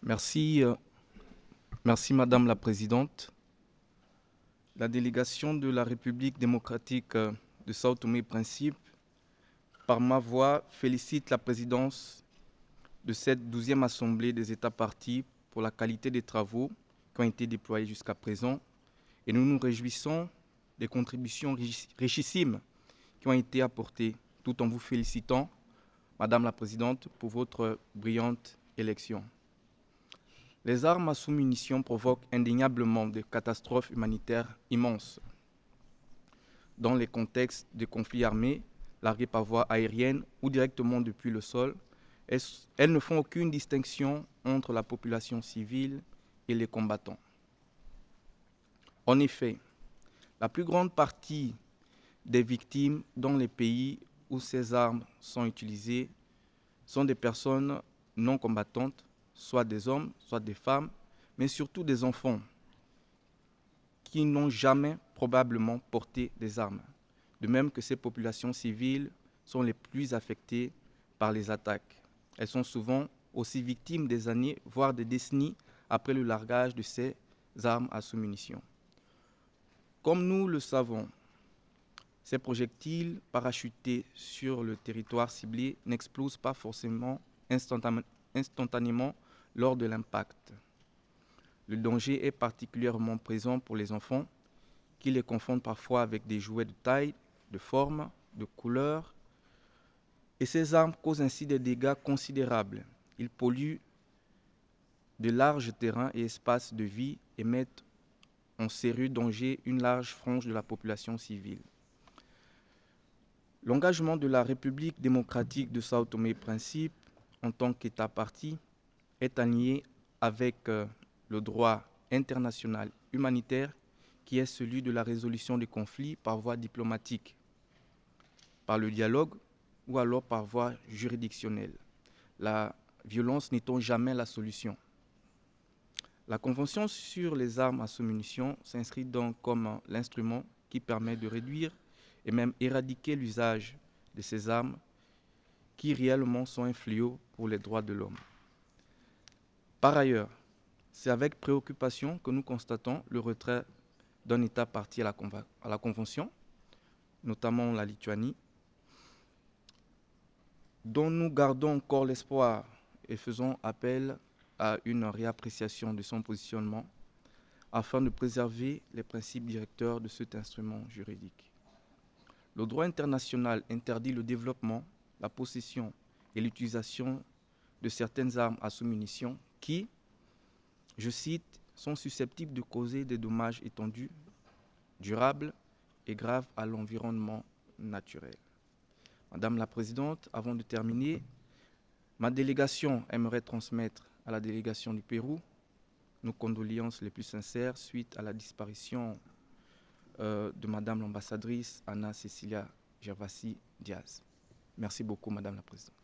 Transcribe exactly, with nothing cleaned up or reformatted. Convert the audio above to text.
Merci, euh, merci Madame la Présidente. La délégation de la République démocratique euh, de Sao Tomé et Principe, par ma voix, félicite la présidence de cette douzième Assemblée des États partis pour la qualité des travaux qui ont été déployés jusqu'à présent et nous nous réjouissons des contributions richissimes qui ont été apportées, tout en vous félicitant, Madame la Présidente, pour votre brillante élection. Les armes à sous-munitions provoquent indéniablement des catastrophes humanitaires immenses. Dans les contextes de conflits armés, largués par voie aérienne ou directement depuis le sol, elles ne font aucune distinction entre la population civile et les combattants. En effet, la plus grande partie des victimes dans les pays où ces armes sont utilisées sont des personnes non combattantes, soit des hommes, soit des femmes, mais surtout des enfants qui n'ont jamais probablement porté des armes. De même que ces populations civiles sont les plus affectées par les attaques. Elles sont souvent aussi victimes des années, voire des décennies après le largage de ces armes à sous-munitions. Comme nous le savons, ces projectiles parachutés sur le territoire ciblé n'explosent pas forcément instantanément lors de l'impact. Le danger est particulièrement présent pour les enfants qui les confondent parfois avec des jouets de taille, de forme, de couleur. Et ces armes causent ainsi des dégâts considérables. Ils polluent de larges terrains et espaces de vie et mettent en sérieux danger une large frange de la population civile. L'engagement de la République démocratique de Sao Tomé et Principe, en tant qu'État partie, est aligné avec euh, le droit international humanitaire qui est celui de la résolution des conflits par voie diplomatique, par le dialogue ou alors par voie juridictionnelle. La violence n'étant jamais la solution. La Convention sur les armes à sous-munitions s'inscrit donc comme l'instrument qui permet de réduire et même éradiquer l'usage de ces armes qui réellement sont un fléau pour les droits de l'homme. Par ailleurs, c'est avec préoccupation que nous constatons le retrait d'un État parti à la, à la Convention, notamment la Lituanie, dont nous gardons encore l'espoir et faisons appel à une réappréciation de son positionnement afin de préserver les principes directeurs de cet instrument juridique. Le droit international interdit le développement, la possession et l'utilisation de certaines armes à sous-munitions qui, je cite, sont susceptibles de causer des dommages étendus, durables et graves à l'environnement naturel. Madame la Présidente, avant de terminer, ma délégation aimerait transmettre à la délégation du Pérou nos condoléances les plus sincères suite à la disparition euh, de Madame l'ambassadrice Ana Cecilia Gervasi Diaz. Merci beaucoup, Madame la Présidente.